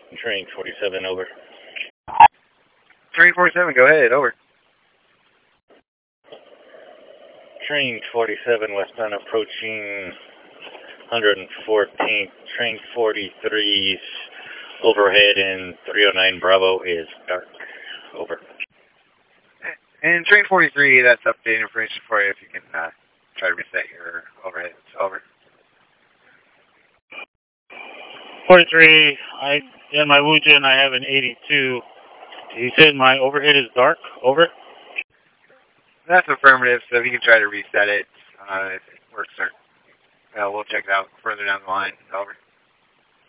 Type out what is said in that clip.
Train 47, over. Train 47, go ahead, over. Train 47, westbound approaching 114th. Train 43's overhead in 309 Bravo is dark. Over. And Train 43, that's updated information for you if you can try to reset your overhead. Over. 43, in my Wujin, I have an 82. You said my overhead is dark. Over. That's affirmative, so if you can try to reset it, if it works, we'll check it out further down the line. Over.